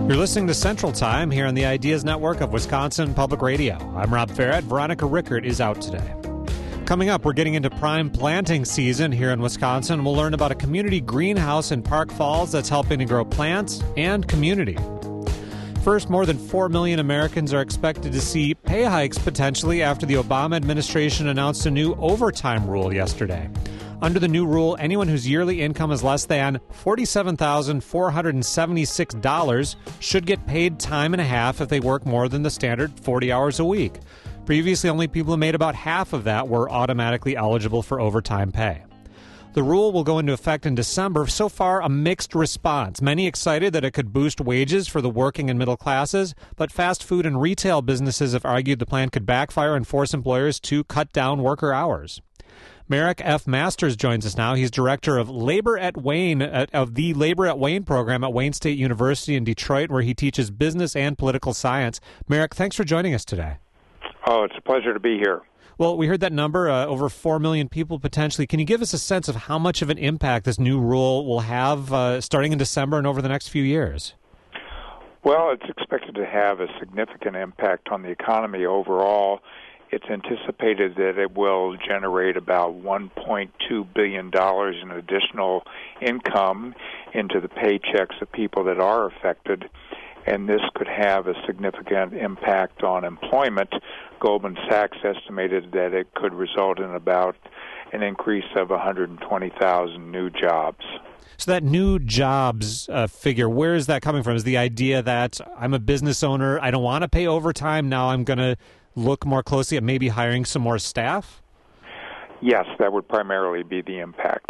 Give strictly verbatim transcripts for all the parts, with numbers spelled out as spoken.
You're listening to Central Time here on the Ideas Network of Wisconsin Public Radio. I'm Rob Farrett. Veronica Rickert is out today. Coming up, we're getting into prime planting season here in Wisconsin. We'll learn about a community greenhouse in Park Falls that's helping to grow plants and community. First, more than four million Americans are expected to see pay hikes potentially after the Obama administration announced a new overtime rule yesterday. Under the new rule, anyone whose yearly income is less than forty-seven thousand four hundred seventy-six dollars should get paid time and a half if they work more than the standard forty hours a week. Previously, only people who made about half of that were automatically eligible for overtime pay. The rule will go into effect in December. So far, a mixed response. Many excited that it could boost wages for the working and middle classes, but fast food and retail businesses have argued the plan could backfire and force employers to cut down worker hours. Merrick F. Masters joins us now. He's director of Labor at Wayne, uh, of the Labor at Wayne program at Wayne State University in Detroit, where he teaches business and political science. Merrick, thanks for joining us today. Oh, it's a pleasure to be here. Well, we heard that number, uh, over four million people potentially. Can you give us a sense of how much of an impact this new rule will have uh, starting in December and over the next few years? Well, it's expected to have a significant impact on the economy overall. It's anticipated that it will generate about one point two billion dollars in additional income into the paychecks of people that are affected, and this could have a significant impact on employment. Goldman Sachs estimated that it could result in about an increase of one hundred twenty thousand new jobs. So that new jobs uh, figure, where is that coming from? Is the idea that I'm a business owner, I don't want to pay overtime, now I'm going to look more closely at maybe hiring some more staff? Yes, that would primarily be the impact.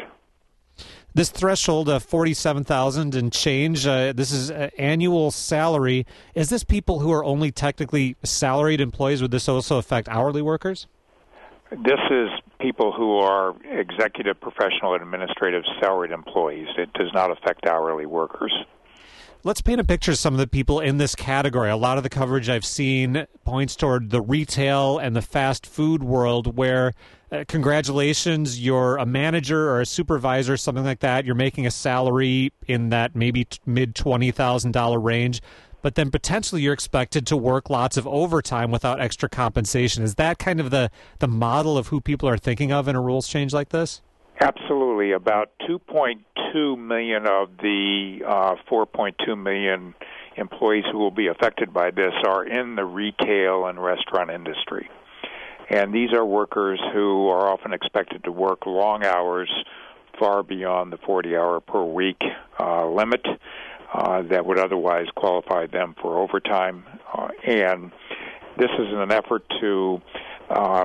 This threshold of forty-seven thousand dollars and change, uh, this is uh, annual salary. Is this people who are only technically salaried employees? Would this also affect hourly workers? This is people who are executive, professional, and administrative salaried employees. It does not affect hourly workers. Let's paint a picture of some of the people in this category. A lot of the coverage I've seen points toward the retail and the fast food world where, uh, congratulations, you're a manager or a supervisor, something like that. You're making a salary in that maybe t- mid twenty thousand dollars range, but then potentially you're expected to work lots of overtime without extra compensation. Is that kind of the, the model of who people are thinking of in a rules change like this? Absolutely. About two point two million of the uh, four point two million employees who will be affected by this are in the retail and restaurant industry. And these are workers who are often expected to work long hours far beyond the forty-hour per week uh, limit uh, that would otherwise qualify them for overtime. Uh, and this is in an effort to uh,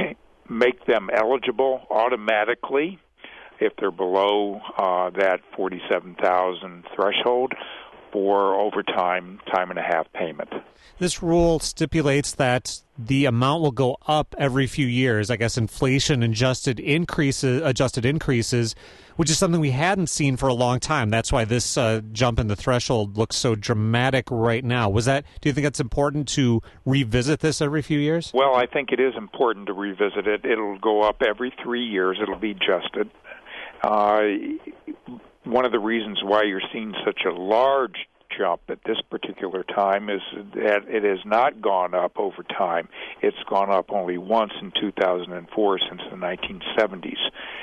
make them eligible automatically if they're below uh, that forty-seven thousand threshold for overtime, time and a half payment. This rule stipulates that the amount will go up every few years. I guess inflation adjusted increases, adjusted increases, which is something we hadn't seen for a long time. That's why this uh, jump in the threshold looks so dramatic right now. Was that? Do you think it's important to revisit this every few years? Well, I think it is important to revisit it. It'll go up every three years. It'll be adjusted. Uh, one of the reasons why you're seeing such a large jump at this particular time is that it has not gone up over time. It's gone up only once in two thousand four since the nineteen seventies.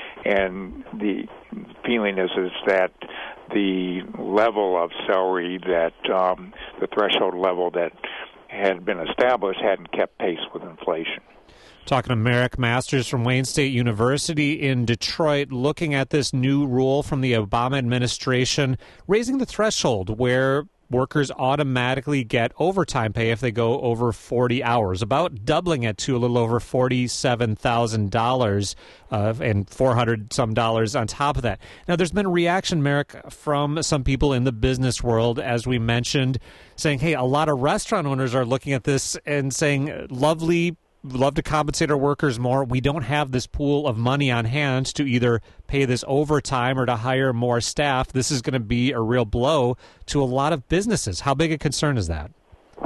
And the feeling is is that the level of salary that um, the threshold level that had been established hadn't kept pace with inflation. Talking to Merrick Masters from Wayne State University in Detroit, looking at this new rule from the Obama administration, raising the threshold where workers automatically get overtime pay if they go over forty hours, about doubling it to a little over forty-seven thousand dollars uh, and four hundred some dollars on top of that. Now, there's been a reaction, Merrick, from some people in the business world, as we mentioned, saying, hey, a lot of restaurant owners are looking at this and saying, lovely, love to compensate our workers more. We don't have this pool of money on hand to either pay this overtime or to hire more staff. This is going to be a real blow to a lot of businesses. How big a concern is that?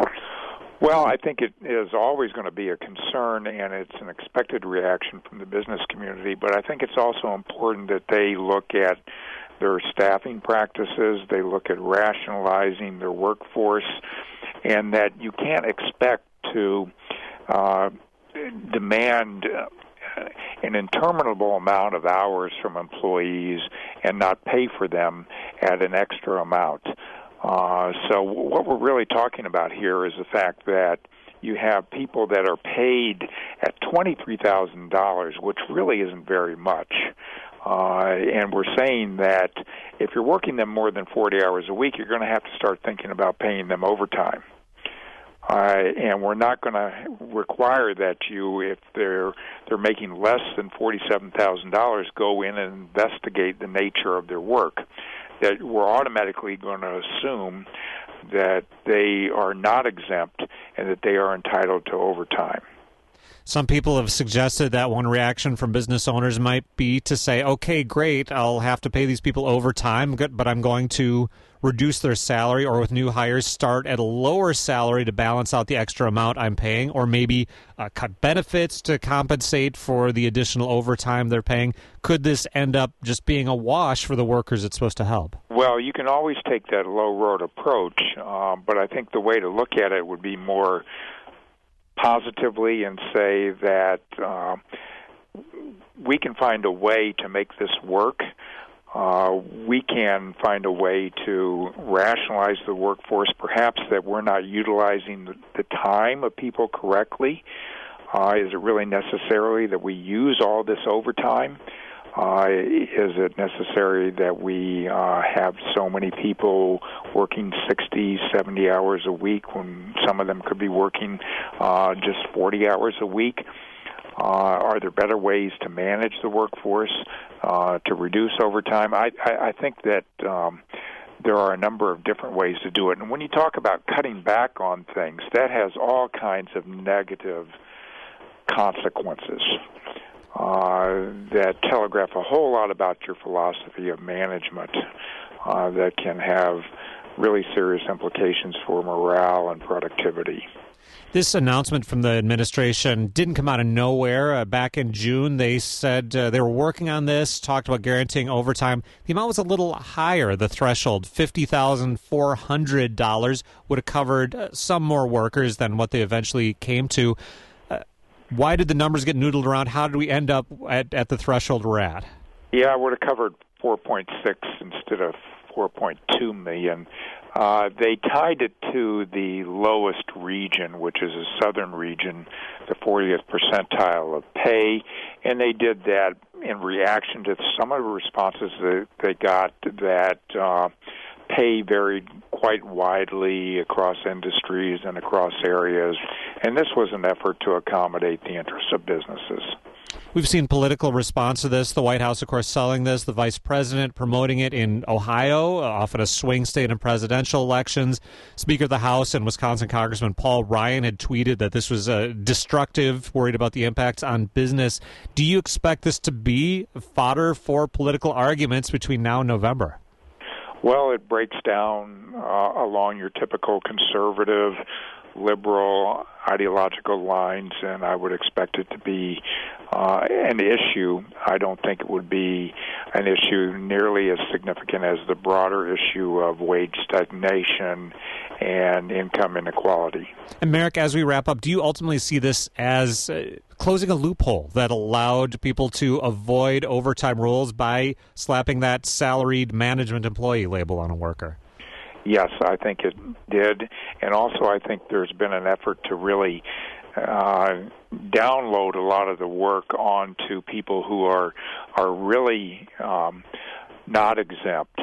Well, I think it is always going to be a concern, and it's an expected reaction from the business community. But I think it's also important that they look at their staffing practices, they look at rationalizing their workforce, and that you can't expect to uh, demand uh, an interminable amount of hours from employees and not pay for them at an extra amount. Uh, so what we're really talking about here is the fact that you have people that are paid at twenty-three thousand dollars, which really isn't very much. Uh, and we're saying that if you're working them more than forty hours a week, you're going to have to start thinking about paying them overtime. Uh, and we're not going to require that you, if they're they're making less than forty-seven thousand dollars, go in and investigate the nature of their work. That we're automatically going to assume that they are not exempt and that they are entitled to overtime. Some people have suggested that one reaction from business owners might be to say, okay, great, I'll have to pay these people overtime, but I'm going to reduce their salary, or with new hires start at a lower salary to balance out the extra amount I'm paying, or maybe uh, cut benefits to compensate for the additional overtime they're paying. Could this end up just being a wash for the workers it's supposed to help? Well, you can always take that low-road approach, uh, but I think the way to look at it would be more positively and say that uh, we can find a way to make this work. Uh, we can find a way to rationalize the workforce, perhaps that we're not utilizing the, the time of people correctly. Uh, is it really necessary that we use all this overtime? Uh, is it necessary that we uh, have so many people working sixty, seventy hours a week when some of them could be working uh, just forty hours a week? Uh, are there better ways to manage the workforce, uh, to reduce overtime? I, I, I think that um, there are a number of different ways to do it. And when you talk about cutting back on things, that has all kinds of negative consequences uh, that telegraph a whole lot about your philosophy of management uh, that can have really serious implications for morale and productivity. This announcement from the administration didn't come out of nowhere. Uh, back in June, they said uh, they were working on this, talked about guaranteeing overtime. The amount was a little higher, the threshold. fifty thousand four hundred dollars would have covered uh, some more workers than what they eventually came to. Uh, why did the numbers get noodled around? How did we end up at, at the threshold we're at? Yeah, it would have covered four point six instead of four point two million. Uh, they tied it to the lowest region, which is a southern region, the fortieth percentile of pay, and they did that in reaction to some of the responses that they got that uh, pay varied quite widely across industries and across areas, and this was an effort to accommodate the interests of businesses. We've seen political response to this. The White House, of course, selling this. The vice president promoting it in Ohio, often a swing state in presidential elections. Speaker of the House and Wisconsin Congressman Paul Ryan had tweeted that this was uh, destructive, worried about the impacts on business. Do you expect this to be fodder for political arguments between now and November? Well, it breaks down uh, along your typical conservative, liberal ideological lines, and I would expect it to be uh, an issue. I don't think it would be an issue nearly as significant as the broader issue of wage stagnation and income inequality. And Merrick, as we wrap up, do you ultimately see this as uh, closing a loophole that allowed people to avoid overtime rules by slapping that salaried management employee label on a worker? Yes, I think it did, and also I think there's been an effort to really uh, download a lot of the work onto people who are are really um, not exempt,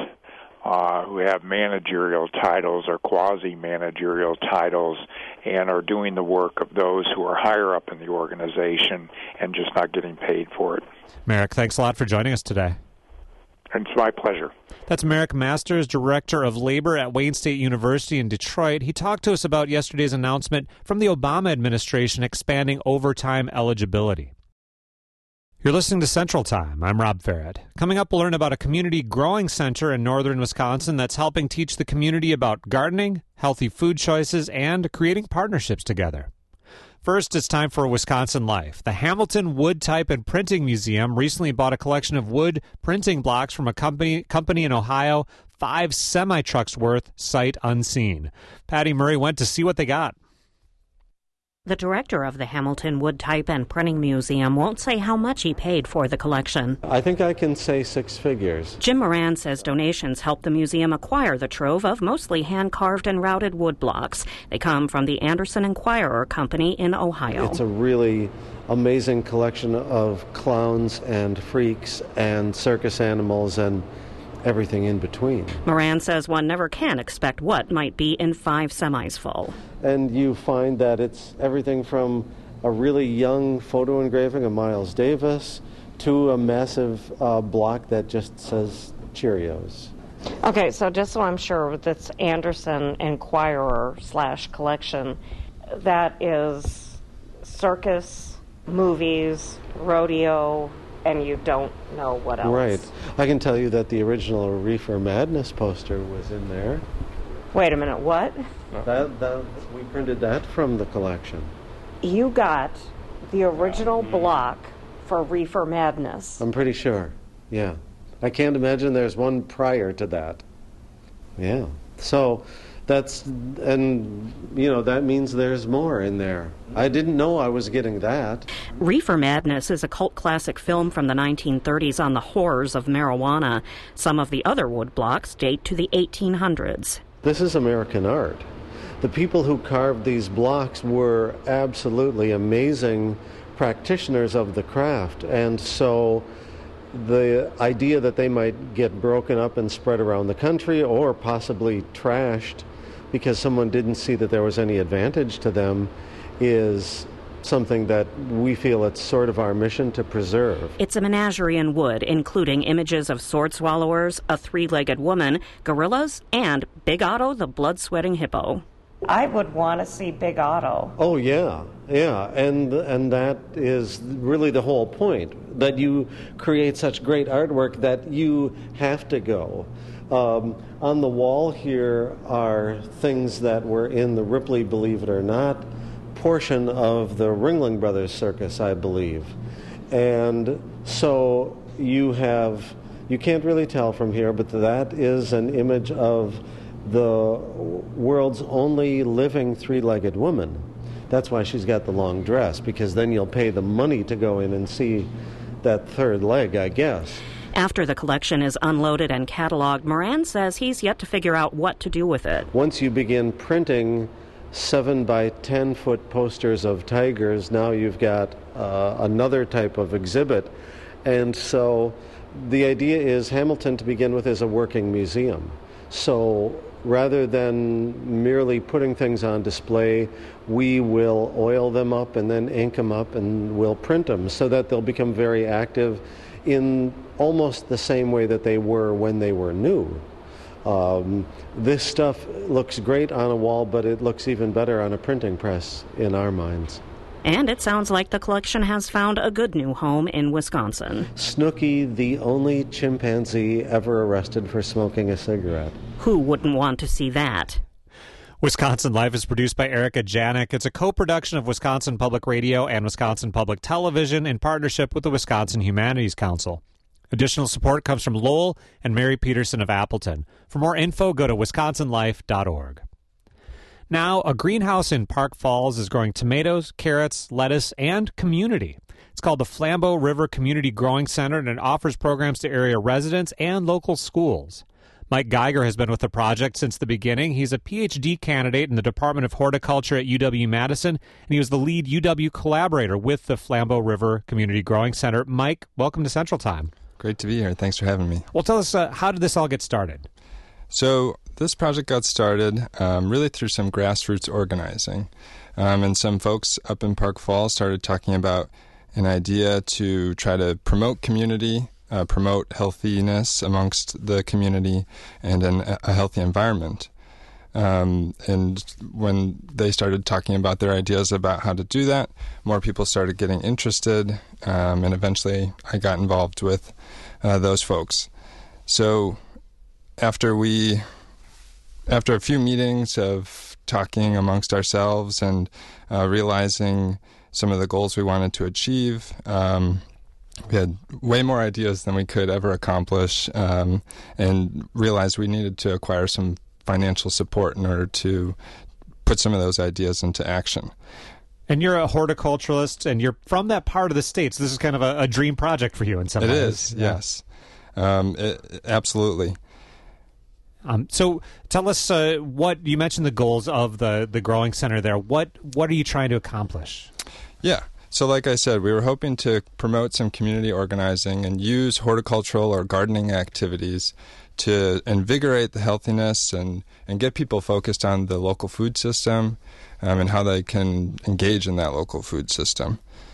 uh, who have managerial titles or quasi-managerial titles, and are doing the work of those who are higher up in the organization and just not getting paid for it. Merrick, thanks a lot for joining us today. It's my pleasure. That's Merrick Masters, Director of Labor at Wayne State University in Detroit. He talked to us about yesterday's announcement from the Obama administration expanding overtime eligibility. You're listening to Central Time. I'm Rob Farrett. Coming up, we'll learn about a community growing center in northern Wisconsin that's helping teach the community about gardening, healthy food choices, and creating partnerships together. First, it's time for Wisconsin Life. The Hamilton Wood Type and Printing Museum recently bought a collection of wood printing blocks from a company company in Ohio, five semi-trucks worth, sight unseen. Patty Murray went to see what they got. The director of the Hamilton Wood Type and Printing Museum won't say how much he paid for the collection. I think I can say six figures. Jim Moran says donations helped the museum acquire the trove of mostly hand-carved and routed wood blocks. They come from the Anderson Enquirer Company in Ohio. It's a really amazing collection of clowns and freaks and circus animals and everything in between. Moran says one never can expect what might be in five semis full. And you find that it's everything from a really young photo engraving of Miles Davis to a massive uh, block that just says Cheerios. Okay, so just so I'm sure, with this Anderson Enquirer slash collection, that is circus, movies, rodeo, and you don't know what else. Right. I can tell you that the original Reefer Madness poster was in there. Wait a minute, what? That, that, we printed that from the collection. You got the original block for Reefer Madness. I'm pretty sure, yeah. I can't imagine there's one prior to that. Yeah. So that's, and, you know, that means there's more in there. I didn't know I was getting that. Reefer Madness is a cult classic film from the nineteen thirties on the horrors of marijuana. Some of the other wood blocks date to the eighteen hundreds. This is American art. The people who carved these blocks were absolutely amazing practitioners of the craft, and so the idea that they might get broken up and spread around the country or possibly trashed because someone didn't see that there was any advantage to them is something that we feel it's sort of our mission to preserve. It's a menagerie in wood, including images of sword swallowers, a three-legged woman, gorillas, and Big Otto the blood-sweating hippo. I would want to see Big Otto. Oh, yeah, yeah, and and that is really the whole point, that you create such great artwork that you have to go. Um, on the wall here are things that were in the Ripley, believe it or not, portion of the Ringling Brothers Circus, I believe. And so you have, you can't really tell from here, but that is an image of the world's only living three-legged woman. That's why she's got the long dress, because then you'll pay the money to go in and see that third leg, I guess. After the collection is unloaded and cataloged, Moran says he's yet to figure out what to do with it. Once you begin printing seven by ten foot posters of tigers, now you've got uh, another type of exhibit. And so the idea is Hamilton, to begin with, is a working museum. So rather than merely putting things on display, we will oil them up and then ink them up and we'll print them so that they'll become very active in almost the same way that they were when they were new. Um, this stuff looks great on a wall, but it looks even better on a printing press in our minds. And it sounds like the collection has found a good new home in Wisconsin. Snooky, the only chimpanzee ever arrested for smoking a cigarette. Who wouldn't want to see that? Wisconsin Life is produced by Erica Janik. It's a co-production of Wisconsin Public Radio and Wisconsin Public Television in partnership with the Wisconsin Humanities Council. Additional support comes from Lowell and Mary Peterson of Appleton. For more info, go to wisconsin life dot org. Now, a greenhouse in Park Falls is growing tomatoes, carrots, lettuce, and community. It's called the Flambeau River Community Growing Center, and it offers programs to area residents and local schools. Mike Geiger has been with the project since the beginning. He's a P H D candidate in the Department of Horticulture at U W-Madison, and he was the lead U W collaborator with the Flambeau River Community Growing Center. Mike, welcome to Central Time. Great to be here. Thanks for having me. Well, tell us, uh, how did this all get started? So this project got started um, really through some grassroots organizing. Um, and some folks up in Park Falls started talking about an idea to try to promote community, uh, promote healthiness amongst the community, and an, a healthy environment. Um, and when they started talking about their ideas about how to do that, more people started getting interested, um, and eventually I got involved with uh, those folks. So after we, after a few meetings of talking amongst ourselves and uh, realizing some of the goals we wanted to achieve. Um, we had way more ideas than we could ever accomplish, um, and realized we needed to acquire some financial support in order to put some of those ideas into action. And you're a horticulturalist, and you're from that part of the state, so this is kind of a, a dream project for you in some ways. It is, yeah. yes. Um, it, absolutely. Um, so tell us uh, what, you mentioned the goals of the, the growing center there. What what are you trying to accomplish? Yeah. So like I said, we were hoping to promote some community organizing and use horticultural or gardening activities to invigorate the healthiness and, and get people focused on the local food system um, and how they can engage in that local food system.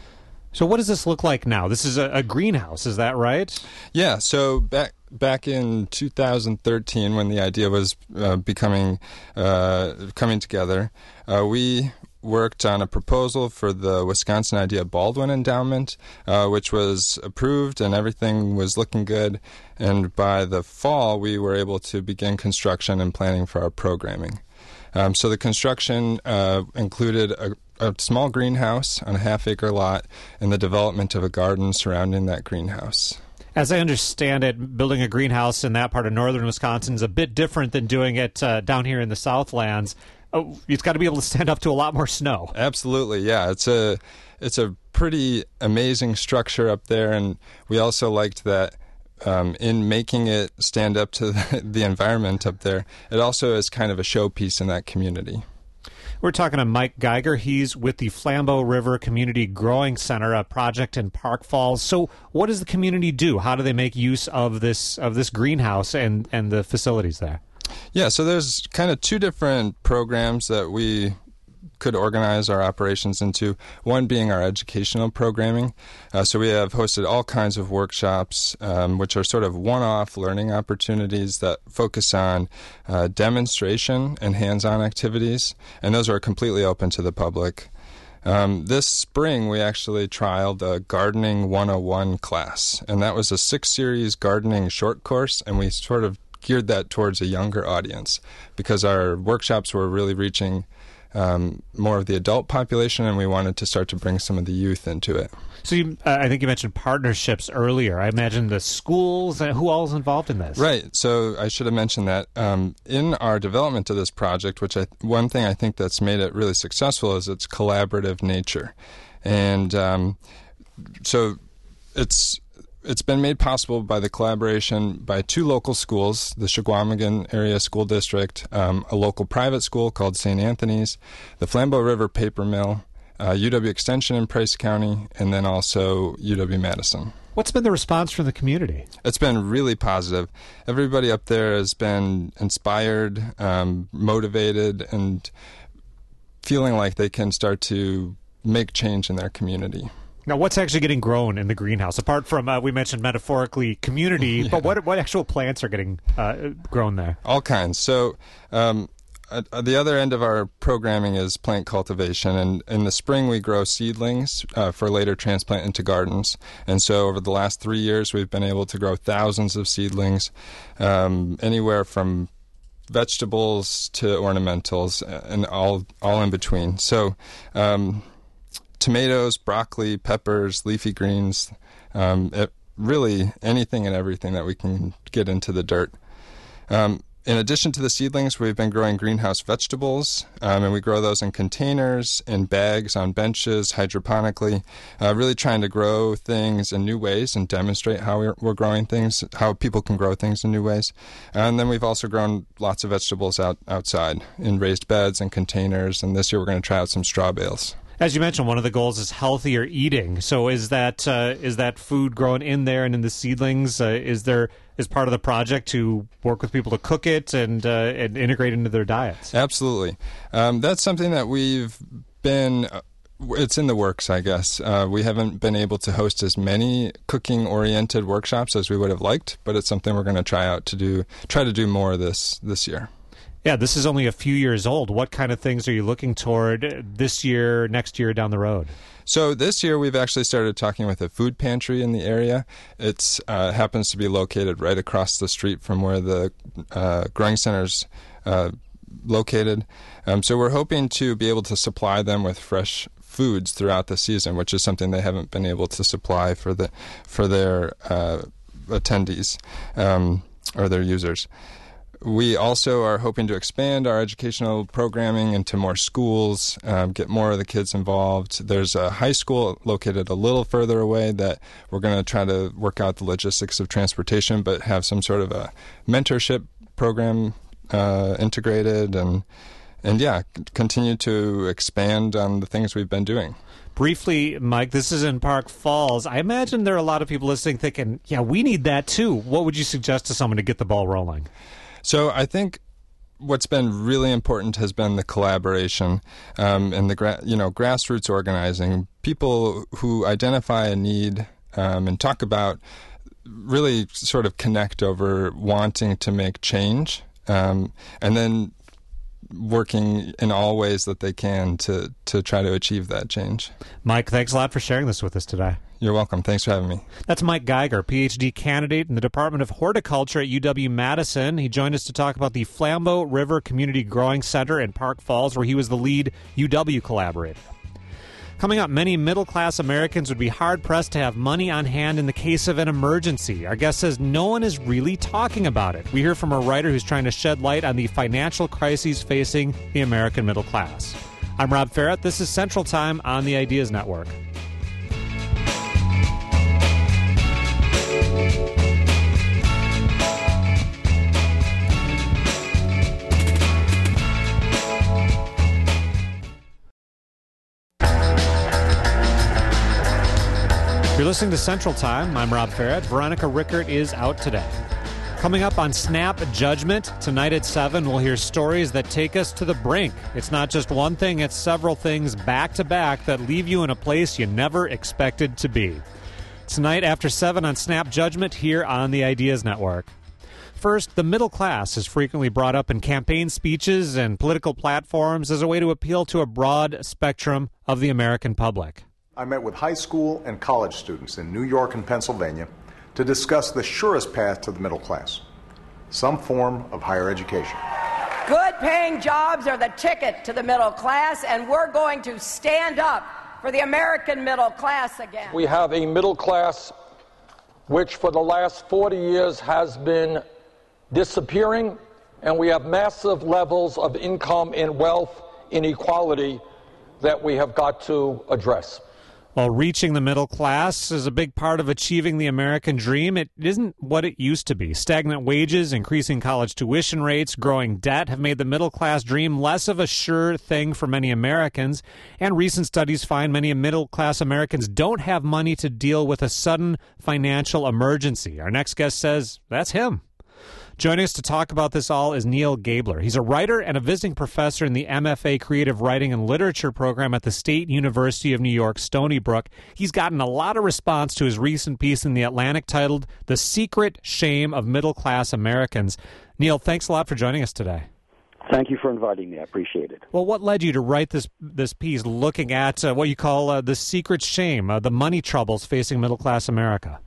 So what does this look like now? This is a, a greenhouse, is that right? Yeah, so back back in two thousand thirteen, when the idea was uh, becoming uh, coming together, uh, we worked on a proposal for the Wisconsin Idea Baldwin Endowment, uh, which was approved and everything was looking good. And by the fall, we were able to begin construction and planning for our programming. Um, so the construction uh, included a, a small greenhouse on a half-acre lot and the development of a garden surrounding that greenhouse. As I understand it, building a greenhouse in that part of northern Wisconsin is a bit different than doing it uh, down here in the Southlands. Oh, it's got to be able to stand up to a lot more snow. Absolutely, yeah. It's a it's a pretty amazing structure up there, and we also liked that um, in making it stand up to the, the environment up there, it also is kind of a showpiece in that community. We're talking to Mike Geiger. He's with the Flambeau River Community Growing Center, a project in Park Falls. So what does the community do? How do they make use of this of this greenhouse and, and the facilities there? Yeah, so there's kind of two different programs that we could organize our operations into, one being our educational programming. Uh, so we have hosted all kinds of workshops, um, which are sort of one-off learning opportunities that focus on uh, demonstration and hands-on activities, and those are completely open to the public. Um, this spring, we actually trialed a Gardening one oh one class, and that was a six-series gardening short course, and we sort of geared that towards a younger audience because our workshops were really reaching um, more of the adult population, and we wanted to start to bring some of the youth into it. So you, uh, I think you mentioned partnerships earlier. I imagine the schools. Uh, who all is involved in this? Right. So I should have mentioned that um, in our development of this project, which I, one thing I think that's made it really successful is its collaborative nature. And um, so it's It's been made possible by the collaboration by two local schools, the Shawamigan Area School District, um, a local private school called Saint Anthony's, the Flambeau River Paper Mill, uh, U W Extension in Price County, and then also U W-Madison. What's been the response from the community? It's been really positive. Everybody up there has been inspired, um, motivated, and feeling like they can start to make change in their community. Now, what's actually getting grown in the greenhouse? Apart from, uh, we mentioned metaphorically community, yeah. but what what actual plants are getting uh, grown there? All kinds. So um, at, at the other end of our programming is plant cultivation. And in the spring, we grow seedlings uh, for later transplant into gardens. And so over the last three years, we've been able to grow thousands of seedlings, um, anywhere from vegetables to ornamentals and all, all in between. So um tomatoes, broccoli, peppers, leafy greens, um, it, really anything and everything that we can get into the dirt. Um, in addition to the seedlings, we've been growing greenhouse vegetables, um, and we grow those in containers, in bags, on benches, hydroponically, uh, really trying to grow things in new ways and demonstrate how we're, we're growing things, how people can grow things in new ways. And then we've also grown lots of vegetables out outside in raised beds and containers, and this year we're going to try out some straw bales. As you mentioned, one of the goals is healthier eating. So is that uh, is that food grown in there and in the seedlings? Uh, is there is part of the project to work with people to cook it and uh, and integrate into their diets? Absolutely. Um, that's something that we've been. Uh, it's in the works, I guess. Uh, we haven't been able to host as many cooking-oriented workshops as we would have liked, but it's something we're going to try out to do. Try to do more this this year. Yeah, this is only a few years old. What kind of things are you looking toward this year, next year, down the road? So this year we've actually started talking with a food pantry in the area. It uh, happens to be located right across the street from where the uh, growing center's uh, located. Um, so we're hoping to be able to supply them with fresh foods throughout the season, which is something they haven't been able to supply for the for their uh, attendees um, or their users. We also are hoping to expand our educational programming into more schools, um, get more of the kids involved. There's a high school located a little further away that we're going to try to work out the logistics of transportation, but have some sort of a mentorship program uh, integrated, and and yeah, continue to expand on the things we've been doing. Briefly, Mike, this is in Park Falls. I imagine there are a lot of people listening thinking, yeah, we need that too. What would you suggest to someone to get the ball rolling? So I think what's been really important has been the collaboration um, and the gra- you know grassroots organizing. People who identify a need um, and talk about really sort of connect over wanting to make change, um, and then working in all ways that they can to, to try to achieve that change. Mike, thanks a lot for sharing this with us today. You're welcome. Thanks for having me. That's Mike Geiger, P H D candidate in the Department of Horticulture at U W-Madison. He joined us to talk about the Flambeau River Community Growing Center in Park Falls, where he was the lead U W collaborator. Coming up, many middle-class Americans would be hard-pressed to have money on hand in the case of an emergency. Our guest says no one is really talking about it. We hear from a writer who's trying to shed light on the financial crises facing the American middle class. I'm Rob Ferrett. This is Central Time on the Ideas Network. You're listening to Central Time. I'm Rob Ferrett. Veronica Rickert is out today. Coming up on Snap Judgment, tonight at seven, we'll hear stories that take us to the brink. It's not just one thing, it's several things back-to-back that leave you in a place you never expected to be. Tonight after seven on Snap Judgment here on the Ideas Network. First, the middle class is frequently brought up in campaign speeches and political platforms as a way to appeal to a broad spectrum of the American public. I met with high school and college students in New York and Pennsylvania to discuss the surest path to the middle class, some form of higher education. Good-paying jobs are the ticket to the middle class, and we're going to stand up for the American middle class again. We have a middle class which for the last forty years has been disappearing, and we have massive levels of income and wealth inequality that we have got to address. While reaching the middle class is a big part of achieving the American dream, it isn't what it used to be. Stagnant wages, increasing college tuition rates, growing debt have made the middle class dream less of a sure thing for many Americans. And recent studies find many middle class Americans don't have money to deal with a sudden financial emergency. Our next guest says that's him. Joining us to talk about this all is Neal Gabler. He's a writer and a visiting professor in the M F A Creative Writing and Literature program at the State University of New York, Stony Brook. He's gotten a lot of response to his recent piece in The Atlantic titled The Secret Shame of Middle-Class Americans. Neal, thanks a lot for joining us today. Thank you for inviting me. I appreciate it. Well, what led you to write this this piece looking at uh, what you call uh, the secret shame, uh, the money troubles facing middle-class America?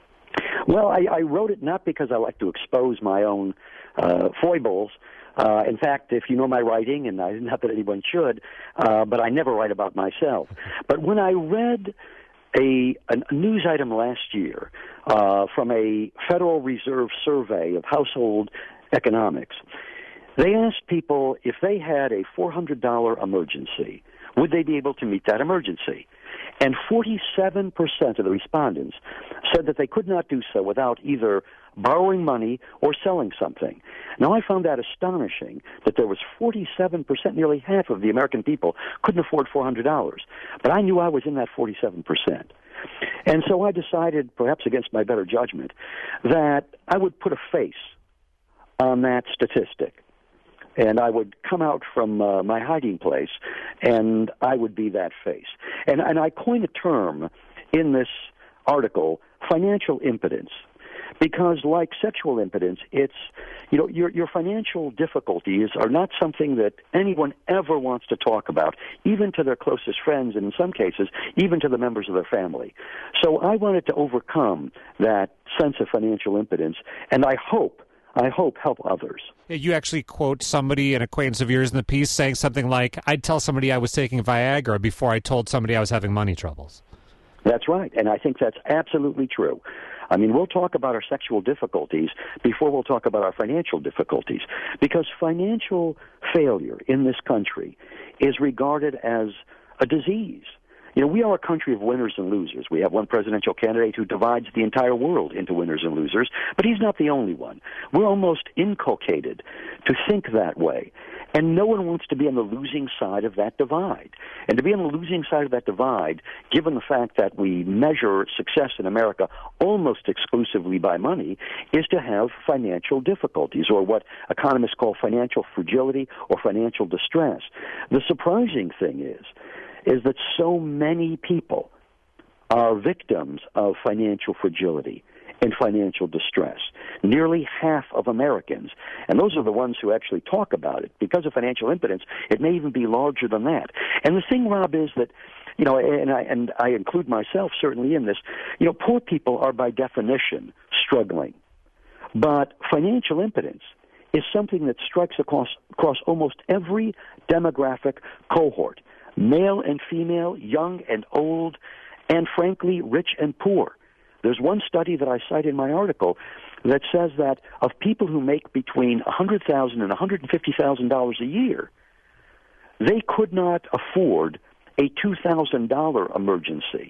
Well, I, I wrote it not because I like to expose my own uh, foibles. Uh, in fact, if you know my writing, and I, not that anyone should, uh, but I never write about myself. But when I read a, a news item last year uh, from a Federal Reserve survey of household economics, they asked people if they had a four hundred dollars emergency, would they be able to meet that emergency? And forty-seven percent of the respondents said that they could not do so without either borrowing money or selling something. Now, I found that astonishing, that there was forty-seven percent, nearly half of the American people couldn't afford four hundred dollars. But I knew I was in that forty-seven percent. And so I decided, perhaps against my better judgment, that I would put a face on that statistic. And I would come out from uh, my hiding place, and I would be that face. And, and I coined a term in this article, financial impotence, because like sexual impotence, it's, you know, your, your financial difficulties are not something that anyone ever wants to talk about, even to their closest friends, and in some cases, even to the members of their family. So I wanted to overcome that sense of financial impotence, and I hope I hope, help others. You actually quote somebody, an acquaintance of yours in the piece, saying something like, I'd tell somebody I was taking Viagra before I told somebody I was having money troubles. That's right, and I think that's absolutely true. I mean, we'll talk about our sexual difficulties before we'll talk about our financial difficulties, because financial failure in this country is regarded as a disease. You know, we are a country of winners and losers. We have one presidential candidate who divides the entire world into winners and losers, but he's not the only one. We're almost inculcated to think that way, and no one wants to be on the losing side of that divide. And to be on the losing side of that divide, given the fact that we measure success in America almost exclusively by money, is to have financial difficulties, or what economists call financial fragility or financial distress. The surprising thing is, is that so many people are victims of financial fragility and financial distress. Nearly half of Americans, and those are the ones who actually talk about it. Because of financial impotence, it may even be larger than that. And the thing, Rob, is that, you know, and I, and I include myself certainly in this, you know, poor people are by definition struggling. But financial impotence is something that strikes across, across almost every demographic cohort. Male and female, young and old, and frankly, rich and poor. There's one study that I cite in my article that says that of people who make between one hundred thousand dollars and one hundred fifty thousand dollars a year, they could not afford a two thousand dollars emergency.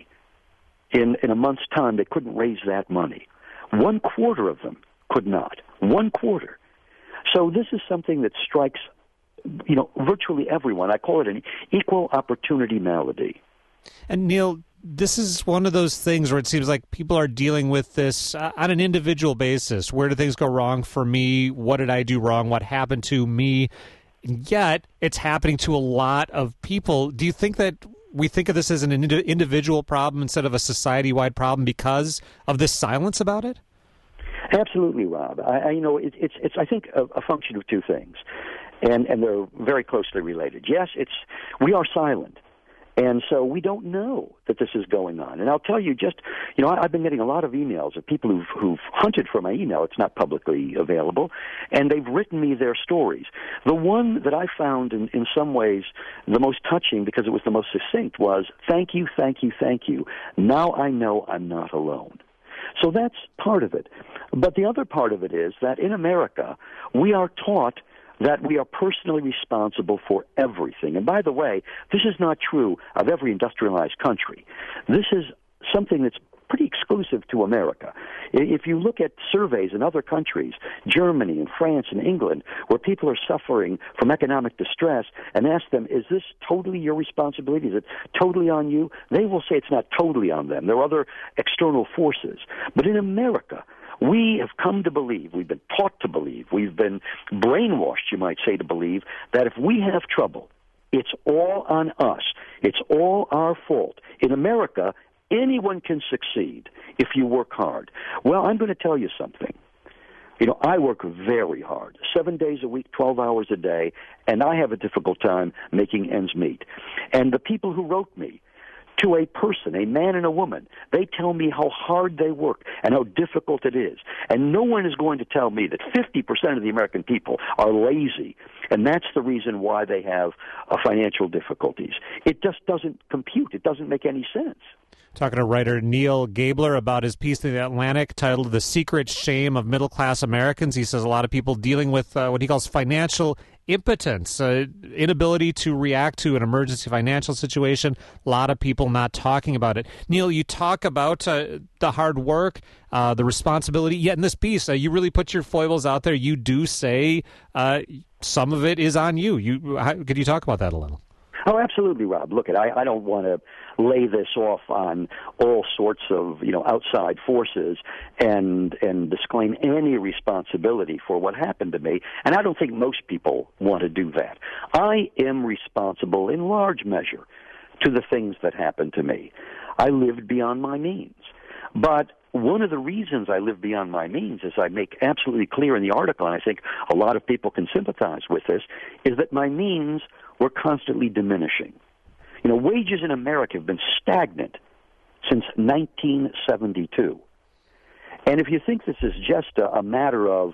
In, in a month's time, they couldn't raise that money. One quarter of them could not. One quarter. So this is something that strikes, you know, virtually everyone. I call it an equal opportunity malady. And Neil, this is one of those things where it seems like people are dealing with this uh, on an individual basis. Where did things go wrong for me? What did I do wrong? What happened to me? And yet, it's happening to a lot of people. Do you think that we think of this as an ind- individual problem instead of a society-wide problem because of this silence about it? Absolutely, Rob. I, I you know, it, it's it's I think a, a function of two things. And, and they're very closely related. Yes, it's we are silent, and so we don't know that this is going on. And I'll tell you, just you know, I, I've been getting a lot of emails of people who've, who've hunted for my email. It's not publicly available, and they've written me their stories. The one that I found, in, in some ways, the most touching because it was the most succinct was, "Thank you, thank you, thank you. Now I know I'm not alone." So that's part of it. But the other part of it is that in America, we are taught that we are personally responsible for everything. And by the way, this is not true of every industrialized country. This is something that's pretty exclusive to America. If you look at surveys in other countries, Germany and France and England, where people are suffering from economic distress, and ask them, is this totally your responsibility? Is it totally on you? They will say it's not totally on them. There are other external forces. But in America, we have come to believe, we've been taught to believe, we've been brainwashed, you might say, to believe that if we have trouble, it's all on us. It's all our fault. In America, anyone can succeed if you work hard. Well, I'm going to tell you something. You know, I work very hard, seven days a week, twelve hours a day, and I have a difficult time making ends meet. And the people who wrote me, to a person, a man and a woman, they tell me how hard they work and how difficult it is. And no one is going to tell me that fifty percent of the American people are lazy, and that's the reason why they have uh, financial difficulties. It just doesn't compute. It doesn't make any sense. Talking to writer Neil Gabler about his piece in The Atlantic titled The Secret Shame of Middle-Class Americans. He says a lot of people dealing with uh, what he calls financial impotence, uh, inability to react to an emergency financial situation. A lot of people not talking about it. Neil, you talk about uh, the hard work, uh, the responsibility. Yet in this piece, uh, you really put your foibles out there. You do say uh, some of it is on you. You how, could you talk about that a little? Oh, absolutely, Rob. Look, I, I don't want to lay this off on all sorts of, you know, outside forces and and disclaim any responsibility for what happened to me. And I don't think most people want to do that. I am responsible in large measure to the things that happened to me. I lived beyond my means. But one of the reasons I live beyond my means, as I make absolutely clear in the article, and I think a lot of people can sympathize with this, is that my means were constantly diminishing. You know, wages in America have been stagnant since nineteen seventy-two. And if you think this is just a, a matter of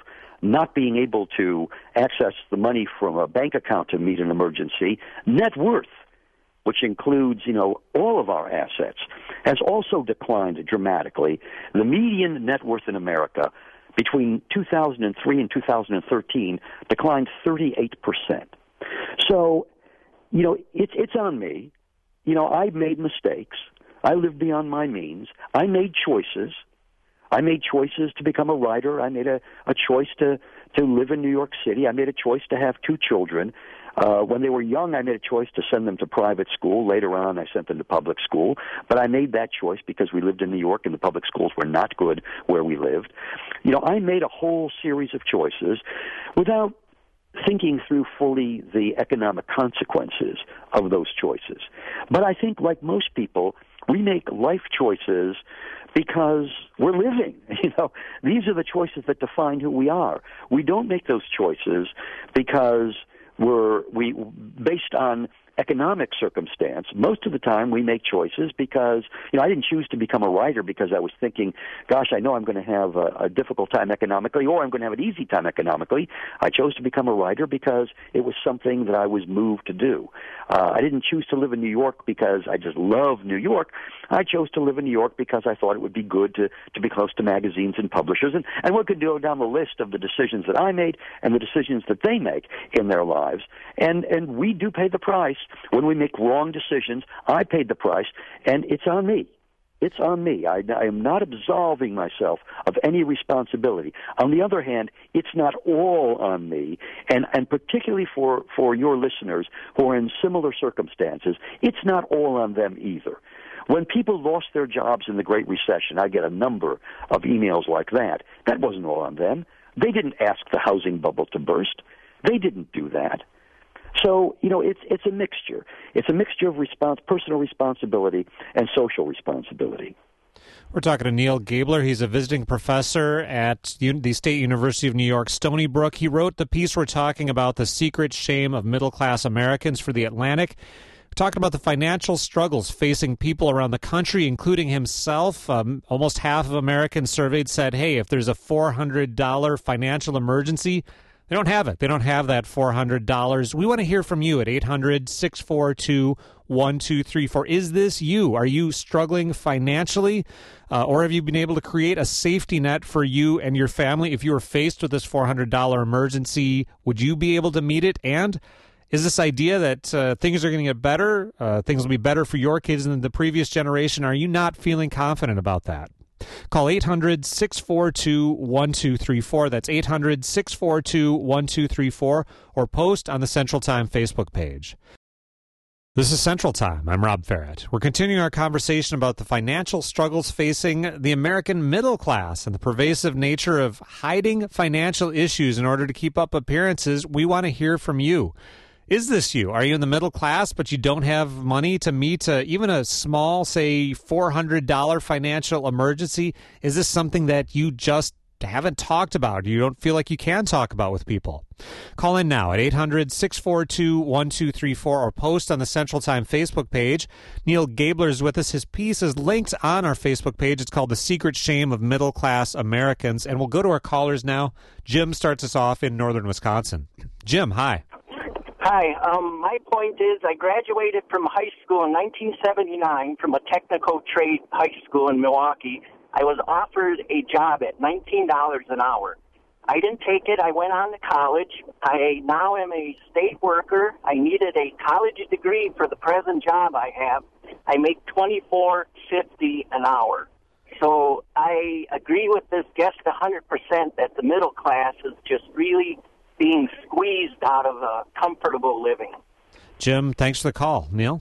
not being able to access the money from a bank account to meet an emergency, net worth, which includes, you know, all of our assets, has also declined dramatically. The median net worth in America between two thousand three and two thousand thirteen declined thirty-eight percent. So, you know, it's it's on me. You know, I made mistakes. I lived beyond my means. I made choices. I made choices to become a writer. I made a, a choice to, to live in New York City. I made a choice to have two children. Uh, when they were young, I made a choice to send them to private school. Later on, I sent them to public school. But I made that choice because we lived in New York and the public schools were not good where we lived. You know, I made a whole series of choices without thinking through fully the economic consequences of those choices. But I think, like most people, we make life choices because we're living. You know, these are the choices that define who we are. We don't make those choices because we're we based on economic circumstance. Most of the time we make choices because, you know, I didn't choose to become a writer because I was thinking, gosh, I know I'm going to have a, a difficult time economically, or I'm going to have an easy time economically. I chose to become a writer because it was something that I was moved to do. Uh, I didn't choose to live in New York because I just love New York. I chose to live in New York because I thought it would be good to, to be close to magazines and publishers. And, and we could go down the list of the decisions that I made and the decisions that they make in their lives. And, and we do pay the price. When we make wrong decisions, I paid the price, and it's on me. It's on me. I, I am not absolving myself of any responsibility. On the other hand, it's not all on me, and, and particularly for, for your listeners who are in similar circumstances, it's not all on them either. When people lost their jobs in the Great Recession, I get a number of emails like that. That wasn't all on them. They didn't ask the housing bubble to burst. They didn't do that. So, you know, it's it's a mixture. It's a mixture of response, personal responsibility and social responsibility. We're talking to Neal Gabler. He's a visiting professor at the State University of New York, Stony Brook. He wrote the piece we're talking about, The Secret Shame of Middle-Class Americans, for The Atlantic. We're talking about the financial struggles facing people around the country, including himself. Um, almost half of Americans surveyed said, hey, if there's a four hundred dollars financial emergency, they don't have it. They don't have that four hundred dollars. We want to hear from you at eight hundred, six four two, one two three four. Is this you? Are you struggling financially? Uh, or have you been able to create a safety net for you and your family? If you were faced with this four hundred dollars emergency, would you be able to meet it? And is this idea that uh, things are going to get better, uh, things will be better for your kids than the previous generation, are you not feeling confident about that? Call eight hundred, six four two, one two three four. That's eight hundred, six four two, one two three four, or post on the Central Time Facebook page. This is Central Time. I'm Rob Ferret. We're continuing our conversation about the financial struggles facing the American middle class and the pervasive nature of hiding financial issues in order to keep up appearances. We want to hear from you. Is this you? Are you in the middle class, but you don't have money to meet uh, even a small, say, four hundred dollars financial emergency? Is this something that you just haven't talked about, you don't feel like you can talk about with people? Call in now at eight hundred, six four two, one two three four or post on the Central Time Facebook page. Neal Gabler is with us. His piece is linked on our Facebook page. It's called The Secret Shame of Middle-Class Americans. And we'll go to our callers now. Jim starts us off in northern Wisconsin. Jim, hi. Hi. Um, my point is I graduated from high school in nineteen seventy-nine from a technical trade high school in Milwaukee. I was offered a job at nineteen dollars an hour. I didn't take it. I went on to college. I now am a state worker. I needed a college degree for the present job I have. I make twenty-four fifty an hour. So I agree with this guest one hundred percent that the middle class is just really being squeezed out of a comfortable living. Jim, thanks for the call. Neal?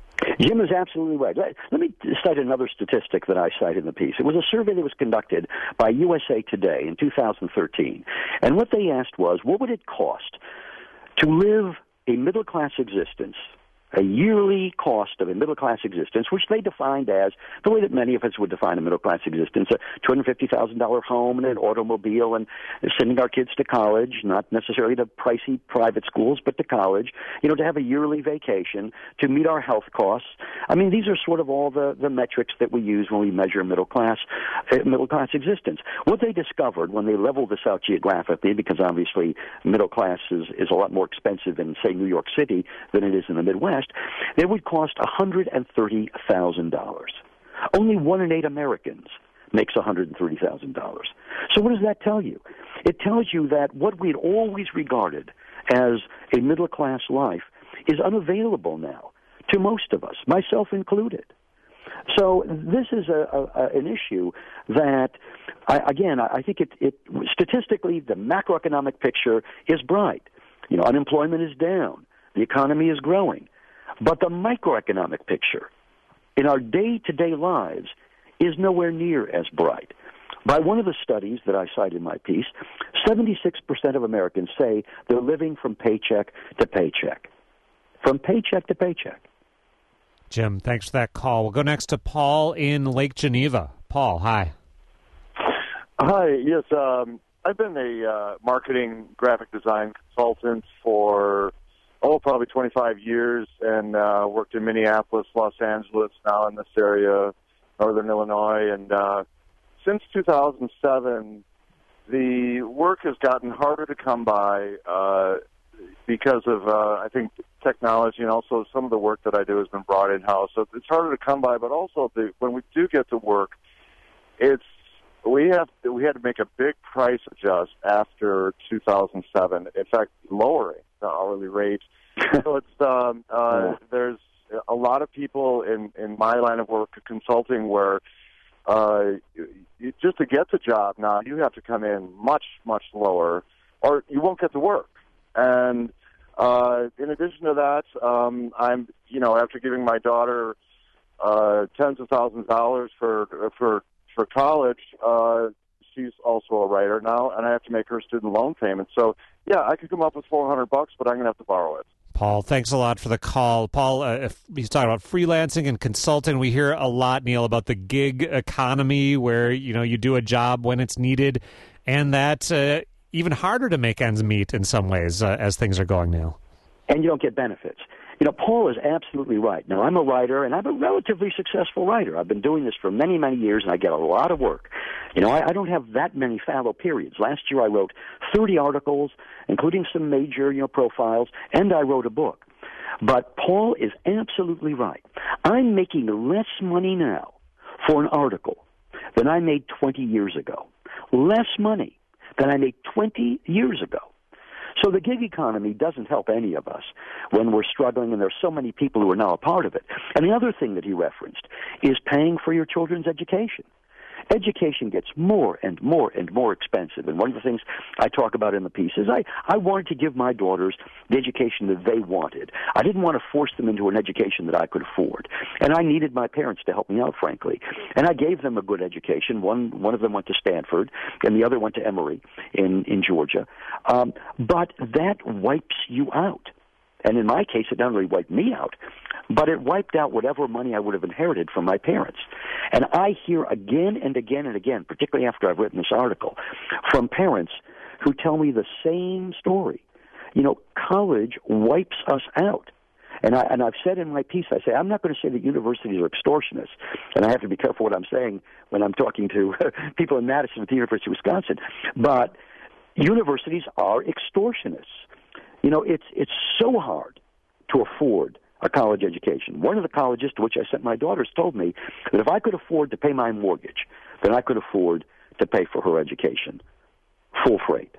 Jim is absolutely right. Let me cite another statistic that I cite in the piece. It was a survey that was conducted by U S A Today in two thousand thirteen. And what they asked was, what would it cost to live a middle-class existence a yearly cost of a middle-class existence, which they defined as the way that many of us would define a middle-class existence, a two hundred fifty thousand dollars home and an automobile and sending our kids to college, not necessarily to pricey private schools, but to college, you know, to have a yearly vacation, to meet our health costs. I mean, these are sort of all the, the metrics that we use when we measure middle-class uh, middle-class existence. What they discovered when they leveled this out geographically, because obviously middle class is, is a lot more expensive in, say, New York City than it is in the Midwest, it would cost one hundred thirty thousand dollars. Only one in eight Americans makes one hundred thirty thousand dollars. So what does that tell you? It tells you that what we'd always regarded as a middle-class life is unavailable now to most of us, myself included. So this is a, a, an issue that, I, again, I think it, it statistically the macroeconomic picture is bright. You know, unemployment is down, the economy is growing, but the microeconomic picture in our day-to-day lives is nowhere near as bright. By one of the studies that I cite in my piece, seventy-six percent of Americans say they're living from paycheck to paycheck. From paycheck to paycheck. Jim, thanks for that call. We'll go next to Paul in Lake Geneva. Paul, hi. Hi, yes. Um, I've been a uh, marketing graphic design consultant for, oh, probably twenty-five years, and uh, worked in Minneapolis, Los Angeles, now in this area, Northern Illinois. And uh, since two thousand seven, the work has gotten harder to come by uh, because of, uh, I think, technology, and also some of the work that I do has been brought in-house. So it's harder to come by, but also the, when we do get to work, it's we have we had to make a big price adjust after two thousand seven. In fact, lowering the hourly rate. So it's um, uh, there's a lot of people in, in my line of work, consulting, where uh, you, just to get the job now, you have to come in much much lower, or you won't get to work. And uh, in addition to that, um, I'm you know after giving my daughter uh, tens of thousands of dollars for for for college, uh, she's also a writer now, and I have to make her student loan payment. So yeah, I could come up with four hundred bucks, but I'm gonna have to borrow it. Paul, thanks a lot for the call. Paul, uh, if he's talking about freelancing and consulting. We hear a lot, Neil, about the gig economy, where you know you do a job when it's needed, and that's uh, even harder to make ends meet in some ways uh, as things are going now. And you don't get benefits. You know, Paul is absolutely right. Now, I'm a writer, and I'm a relatively successful writer. I've been doing this for many, many years, and I get a lot of work. You know, I, I don't have that many fallow periods. Last year I wrote thirty articles, including some major, you know, profiles, and I wrote a book. But Paul is absolutely right. I'm making less money now for an article than I made twenty years ago. Less money than I made twenty years ago. So the gig economy doesn't help any of us when we're struggling, and there's so many people who are now a part of it. And the other thing that he referenced is paying for your children's education. Education gets more and more and more expensive. And one of the things I talk about in the piece is I, I wanted to give my daughters the education that they wanted. I didn't want to force them into an education that I could afford. And I needed my parents to help me out, frankly. And I gave them a good education. One one of them went to Stanford, and the other went to Emory in, in Georgia. Um, but that wipes you out. And in my case, it not only wiped me out, but it wiped out whatever money I would have inherited from my parents. And I hear again and again and again, particularly after I've written this article, from parents who tell me the same story. You know, college wipes us out. And, I, and I've said in my piece, I say, I'm not going to say that universities are extortionists, and I have to be careful what I'm saying when I'm talking to people in Madison at the University of Wisconsin, but universities are extortionists. You know, it's it's so hard to afford a college education. One of the colleges to which I sent my daughters told me that if I could afford to pay my mortgage, then I could afford to pay for her education. Full freight.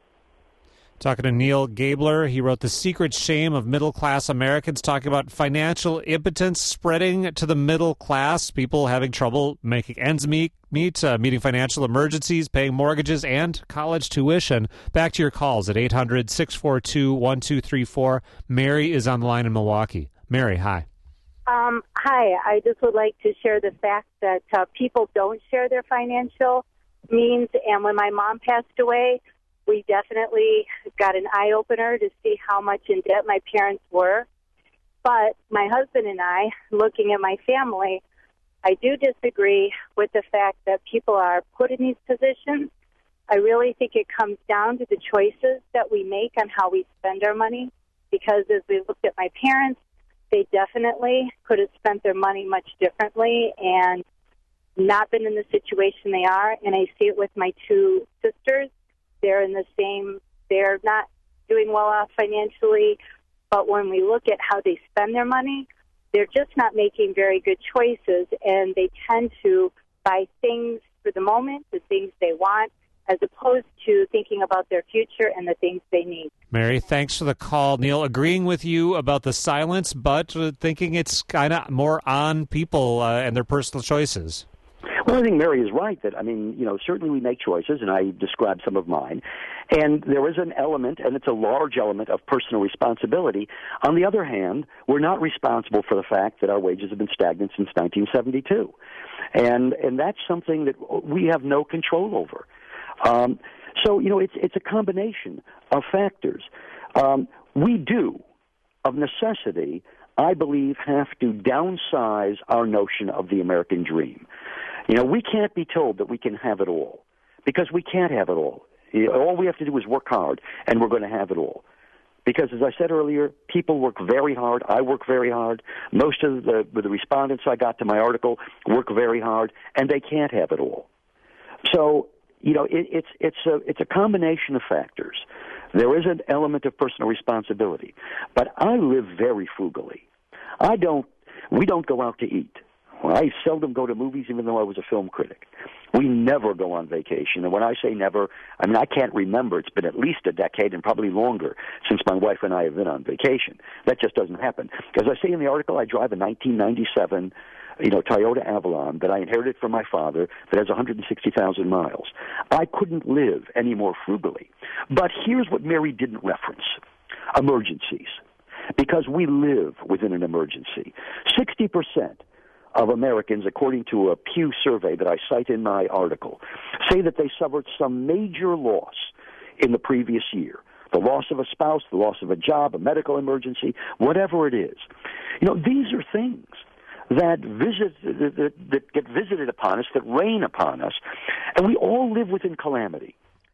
Talking to Neil Gabler, he wrote The Secret Shame of Middle-Class Americans, talking about financial impotence spreading to the middle class, people having trouble making ends meet, meet uh, meeting financial emergencies, paying mortgages, and college tuition. Back to your calls at eight hundred, six four two, one two three four. Mary is on the line in Milwaukee. Mary, hi. Um, hi. I just would like to share the fact that uh, people don't share their financial means, and when my mom passed away, we definitely got an eye-opener to see how much in debt my parents were. But my husband and I, looking at my family, I do disagree with the fact that people are put in these positions. I really think it comes down to the choices that we make on how we spend our money, because as we looked at my parents, they definitely could have spent their money much differently and not been in the situation they are. And I see it with my two sisters. They're in the same, they're not doing well off financially, but when we look at how they spend their money, they're just not making very good choices, and they tend to buy things for the moment, the things they want, as opposed to thinking about their future and the things they need. Mary, thanks for the call. Neil, agreeing with you about the silence, but thinking it's kind of more on people uh, and their personal choices. Well, I think Mary is right that, I mean, you know, certainly we make choices, and I described some of mine, and there is an element, and it's a large element, of personal responsibility. On the other hand, we're not responsible for the fact that our wages have been stagnant since nineteen seventy-two, and and that's something that we have no control over. Um, so, you know, it's it's a combination of factors. Um, we do, of necessity, I believe, have to downsize our notion of the American dream. You know, we can't be told that we can have it all, because we can't have it all. You know, all we have to do is work hard, and we're going to have it all. Because, as I said earlier, people work very hard. I work very hard. Most of the, the respondents I got to my article work very hard, and they can't have it all. So, you know, it, it's it's a it's a combination of factors. There is an element of personal responsibility, but I live very frugally. I don't. We don't go out to eat. Well, I seldom go to movies, even though I was a film critic. We never go on vacation, and when I say never, I mean I can't remember. It's been at least a decade, and probably longer, since my wife and I have been on vacation. That just doesn't happen. As I say in the article, I drive a nineteen ninety-seven. You know, Toyota Avalon that I inherited from my father that has one hundred sixty thousand miles. I couldn't live any more frugally. But here's what Mary didn't reference: emergencies. Because we live within an emergency. sixty percent of Americans, according to a Pew survey that I cite in my article, say that they suffered some major loss in the previous year. The loss of a spouse, the loss of a job, a medical emergency, whatever it is. You know, these are things that visit that, that get visited upon us, that rain upon us, and we all live within calamity.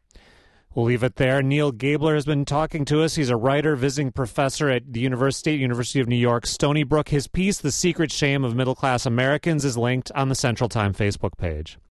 We'll leave it there. Neil Gabler has been talking to us. He's a writer, visiting professor at the University, State University of New York, Stony Brook. His piece, The Secret Shame of Middle-Class Americans, is linked on the Central Time Facebook page.